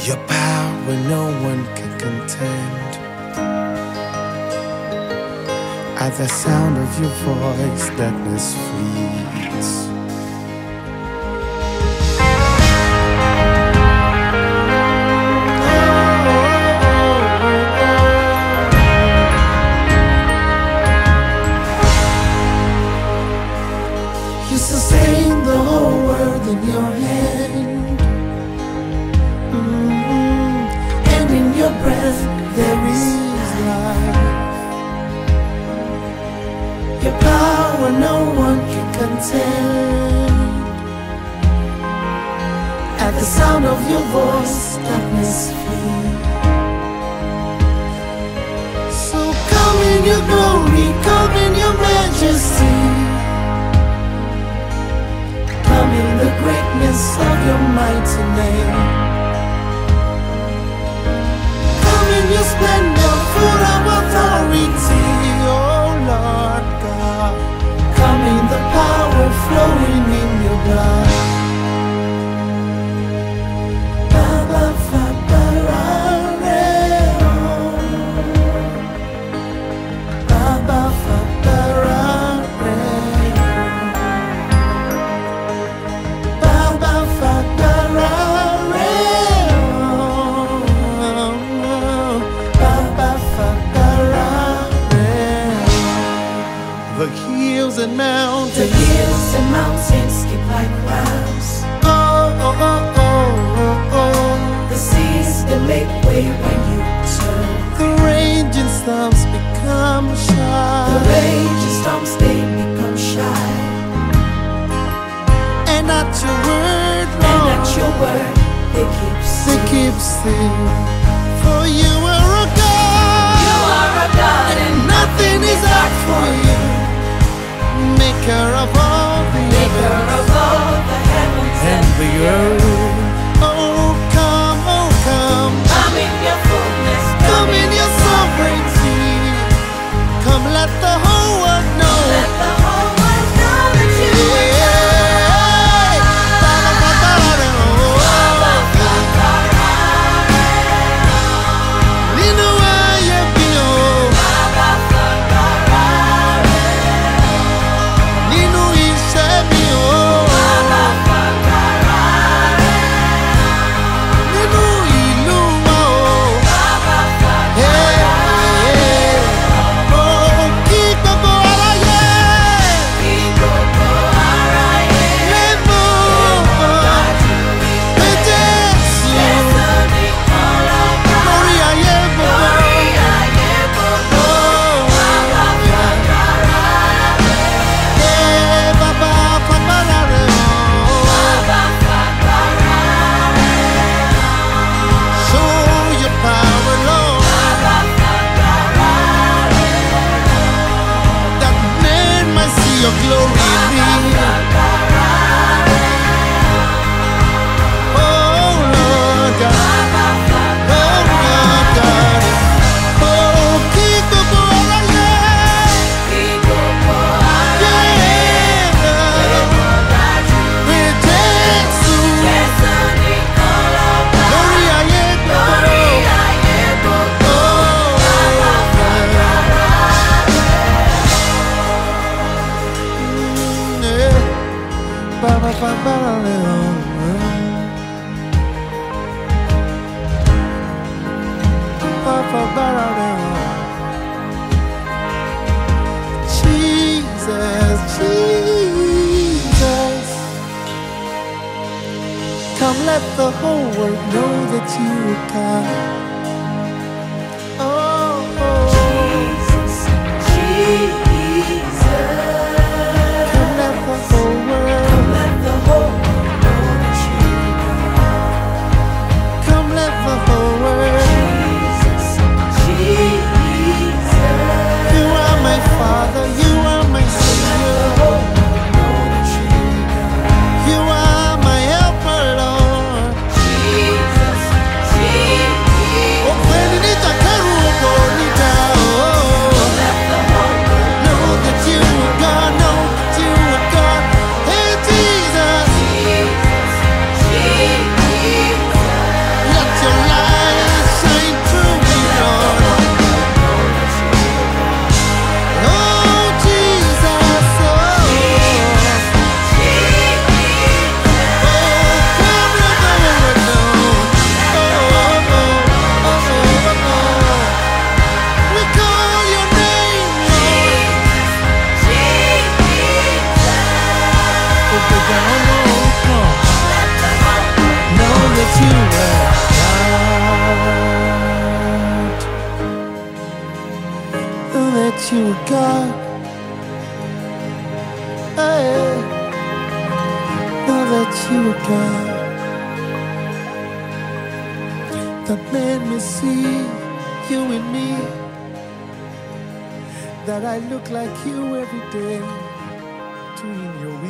Your power no one can contend. At the sound of your voice, darkness flees. You sustain the whole world in your hand, and in your breath there is life. Your power no one can contend. At the sound of your voice, darkness flees. So come in your glory, come in your majesty. Come in the greatness of your mighty name. Come in your splendor, full of authority, oh Lord God. Come in the power flowing in your blood. Baba Fabarare, Baba Fabarare. The hills and mountains, skip like rams. oh, oh, oh, oh, oh. The seas that make way when you turn. The raging storms become shy. The raging storms they become shy. And at your word, Lord, And at your word they keep they still. keep still. For you are a God, You are a God and nothing is hard for you. Maker of all the Maker heavens of all the heavens and the earth. Oh come, Come in your fullness. come in your sovereignty. Come let the whole world know. Let the whole world know that you are God. Baba Fabarare. Nínú ayé bí o, Baba Fabarare. nínú iṣẹ́ mi o, Baba Fabarare. nínú ìlú wa o. Baba Fabarare. Oh, kí gbogbo aráyé Kí gbogbo aráyé lè mọ̀ dájú pé Jésù Jésù nìkan lọ́ba lórí ayé gbogbo. lórí ayé gbogbo. Baba Fabarare. Bàbá Fabarare o. Baba Fabarare. Show your power, Lord, Baba Fabarare. that men might see your glory in me. Oh, Lord God. Oh, Lord God. Oh, kí gbogbo aráyé, Kí gbogbo aráyé dájú pé Jésù Jésù nìkan lọ́ba lórí ayé lórí gbogbo. ayé gbogbo. Baba Fabarare o. Baba Fabarare o. Jesus, Jesus. Come let the whole world know that you are God. Oh, oh. Jesus, Jesus. Come let the whole world, Let the whole world know that you come let the whole world. Jesus, Jesus. You are my Father, you are my Let the Savior. whole world know that you You are my helper, Lord. Jesus, Jesus. you were God. Hey, know that you were God. That made me see you in me. That I look like you every day, doing your will.